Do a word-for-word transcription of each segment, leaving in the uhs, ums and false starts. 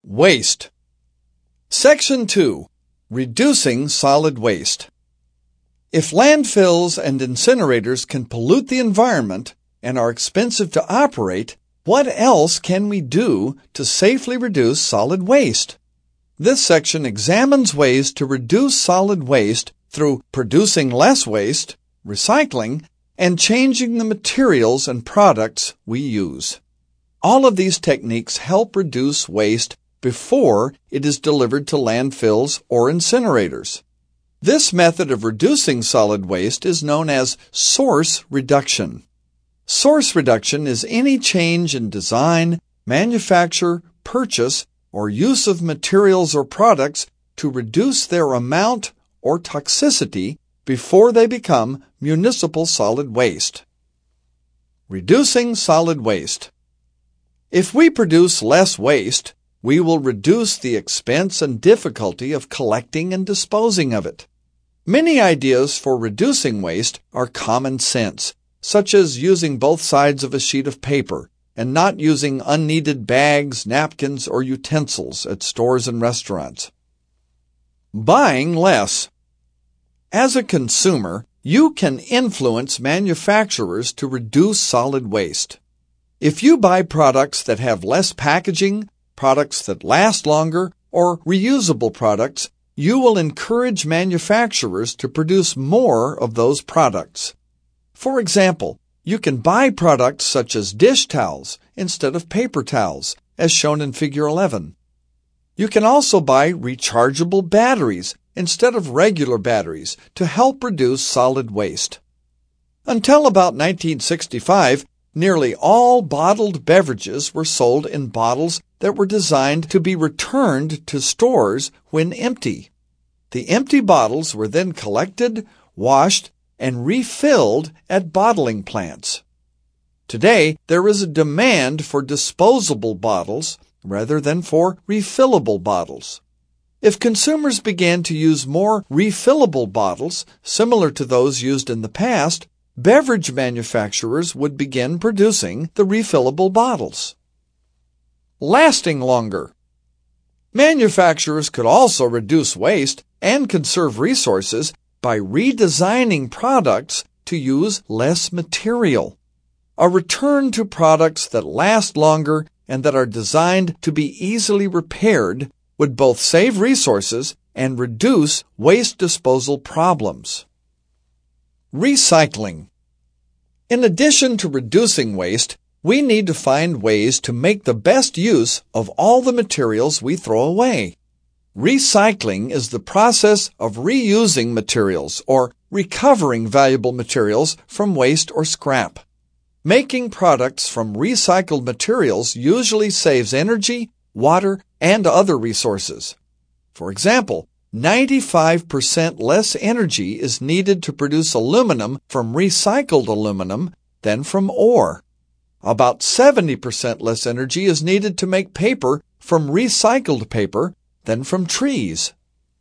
Waste. Section two. Reducing solid waste. If landfills and incinerators can pollute the environment and are expensive to operate, what else can we do to safely reduce solid waste? This section examines ways to reduce solid waste through producing less waste, recycling, and changing the materials and products we use. All of these techniques help reduce waste before it is delivered to landfills or incinerators. This method of reducing solid waste is known as source reduction. Source reduction is any change in design, manufacture, purchase, or use of materials or products to reduce their amount or toxicity before they become municipal solid waste. Reducing solid waste. If we produce less waste, we will reduce the expense and difficulty of collecting and disposing of it. Many ideas for reducing waste are common sense, such as using both sides of a sheet of paper and not using unneeded bags, napkins, or utensils at stores and restaurants. Buying less. As a consumer, you can influence manufacturers to reduce solid waste. If you buy products that have less packaging, products that last longer, or reusable products, you will encourage manufacturers to produce more of those products. For example, you can buy products such as dish towels instead of paper towels, as shown in Figure eleven. You can also buy rechargeable batteries instead of regular batteries to help reduce solid waste. Until about nineteen sixty-five, nearly all bottled beverages were sold in bottles that were designed to be returned to stores when empty. The empty bottles were then collected, washed, and refilled at bottling plants. Today, there is a demand for disposable bottles rather than for refillable bottles. If consumers began to use more refillable bottles, similar to those used in the past, beverage manufacturers would begin producing the refillable bottles. Lasting longer. Manufacturers could also reduce waste and conserve resources by redesigning products to use less material. A return to products that last longer and that are designed to be easily repaired would both save resources and reduce waste disposal problems. Recycling. In addition to reducing waste, we need to find ways to make the best use of all the materials we throw away. Recycling is the process of reusing materials or recovering valuable materials from waste or scrap. Making products from recycled materials usually saves energy, water, and other resources. For example, ninety-five percent less energy is needed to produce aluminum from recycled aluminum than from ore. About seventy percent less energy is needed to make paper from recycled paper than from trees.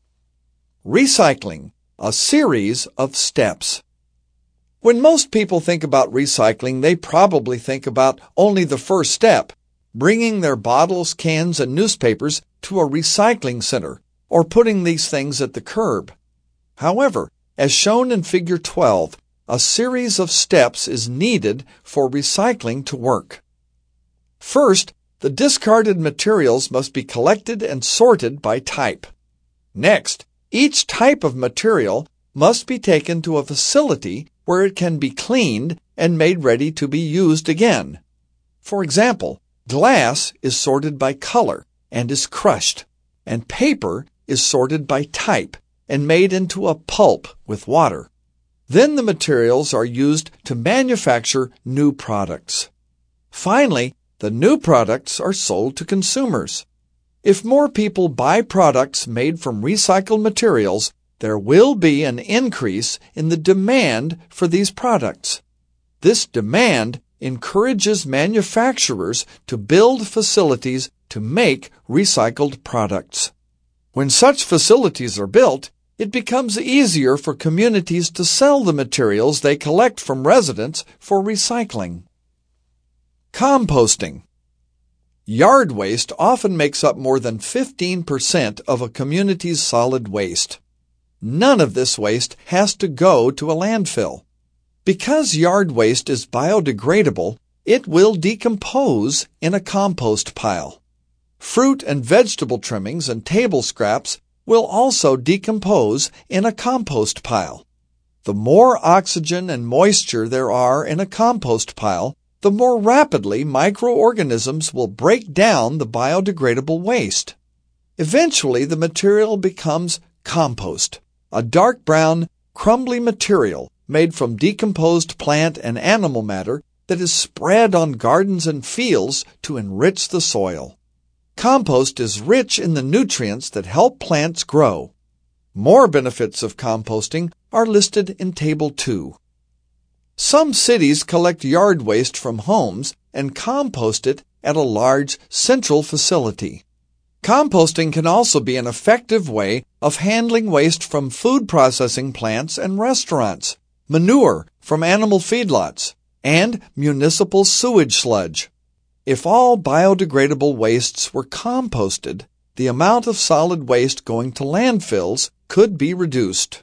Recycling, a series of steps. When most people think about recycling, they probably think about only the first step, bringing their bottles, cans, and newspapers to a recycling center, or putting these things at the curb. However, as shown in Figure twelve, a series of steps is needed for recycling to work. First, the discarded materials must be collected and sorted by type. Next, each type of material must be taken to a facility where it can be cleaned and made ready to be used again. For example, glass is sorted by color and is crushed, and paper is sorted by type and made into a pulp with water. Then the materials are used to manufacture new products. Finally, the new products are sold to consumers. If more people buy products made from recycled materials, there will be an increase in the demand for these products. This demand encourages manufacturers to build facilities to make recycled products. When such facilities are built, it becomes easier for communities to sell the materials they collect from residents for recycling. Composting. Yard waste often makes up more than fifteen percent of a community's solid waste. None of this waste has to go to a landfill. Because yard waste is biodegradable, it will decompose in a compost pile. Fruit and vegetable trimmings and table scraps will also decompose in a compost pile. The more oxygen and moisture there are in a compost pile, the more rapidly microorganisms will break down the biodegradable waste. Eventually, the material becomes compost, a dark brown, crumbly material made from decomposed plant and animal matter that is spread on gardens and fields to enrich the soil. Compost is rich in the nutrients that help plants grow. More benefits of composting are listed in Table two. Some cities collect yard waste from homes and compost it at a large central facility. Composting can also be an effective way of handling waste from food processing plants and restaurants, manure from animal feedlots, and municipal sewage sludge. If all biodegradable wastes were composted, the amount of solid waste going to landfills could be reduced.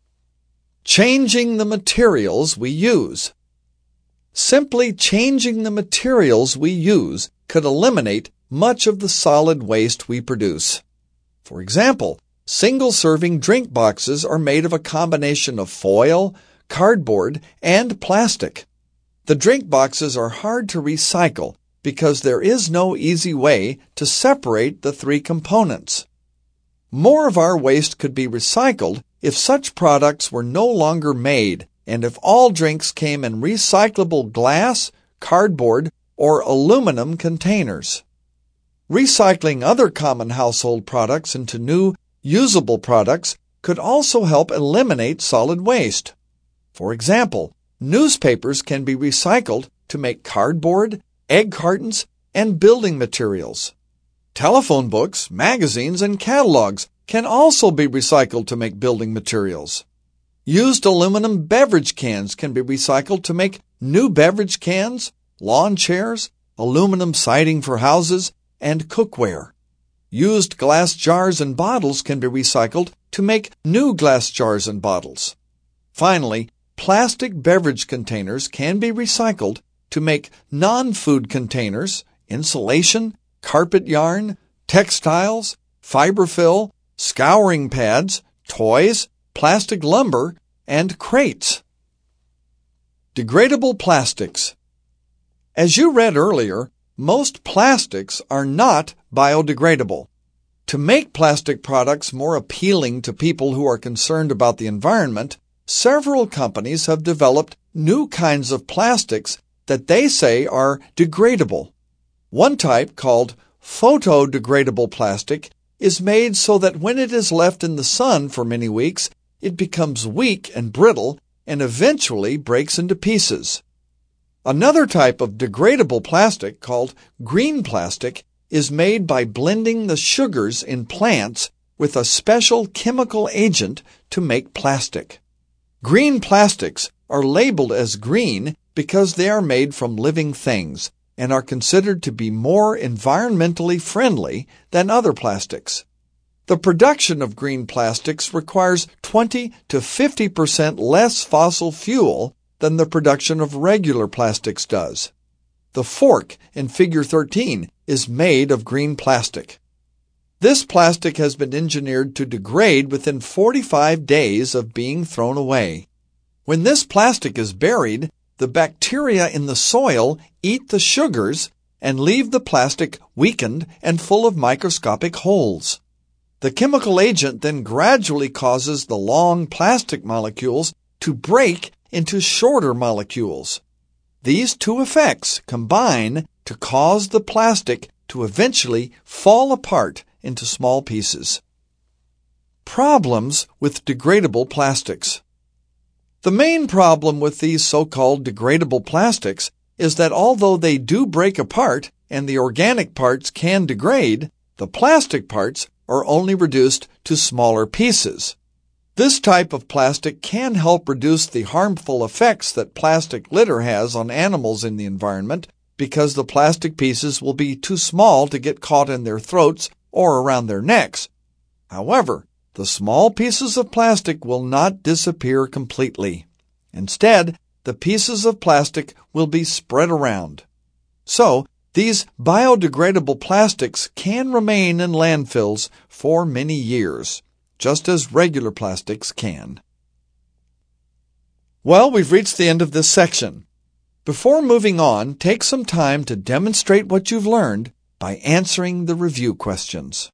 Changing the materials we use. Simply changing the materials we use could eliminate much of the solid waste we produce. For example, single-serving drink boxes are made of a combination of foil, cardboard, and plastic. The drink boxes are hard to recycle because there is no easy way to separate the three components. More of our waste could be recycled if such products were no longer made and if all drinks came in recyclable glass, cardboard, or aluminum containers. Recycling other common household products into new, usable products could also help eliminate solid waste. For example, newspapers can be recycled to make cardboard, egg cartons, and building materials. Telephone books, magazines, and catalogs can also be recycled to make building materials. Used aluminum beverage cans can be recycled to make new beverage cans, lawn chairs, aluminum siding for houses, and cookware. Used glass jars and bottles can be recycled to make new glass jars and bottles. Finally, plastic beverage containers can be recycled to make non-food containers, insulation, carpet yarn, textiles, fiberfill, scouring pads, toys, plastic lumber, and crates. Degradable plastics. As you read earlier, most plastics are not biodegradable. To make plastic products more appealing to people who are concerned about the environment, several companies have developed new kinds of plastics that they say are degradable. One type, called photodegradable plastic, is made so that when it is left in the sun for many weeks, it becomes weak and brittle and eventually breaks into pieces. Another type of degradable plastic, called green plastic, is made by blending the sugars in plants with a special chemical agent to make plastic. Green plastics are labeled as green because they are made from living things and are considered to be more environmentally friendly than other plastics. The production of green plastics requires twenty to fifty percent less fossil fuel than the production of regular plastics does. The fork in Figure thirteen is made of green plastic. This plastic has been engineered to degrade within forty-five days of being thrown away. When this plastic is buried, the bacteria in the soil eat the sugars and leave the plastic weakened and full of microscopic holes. The chemical agent then gradually causes the long plastic molecules to break into shorter molecules. These two effects combine to cause the plastic to eventually fall apart into small pieces. Problems with degradable plastics. The main problem with these so-called degradable plastics is that although they do break apart and the organic parts can degrade, the plastic parts are only reduced to smaller pieces. This type of plastic can help reduce the harmful effects that plastic litter has on animals in the environment, because the plastic pieces will be too small to get caught in their throats or around their necks. However, the small pieces of plastic will not disappear completely. Instead, the pieces of plastic will be spread around. So, these biodegradable plastics can remain in landfills for many years, just as regular plastics can. Well, we've reached the end of this section. Before moving on, take some time to demonstrate what you've learned by answering the review questions.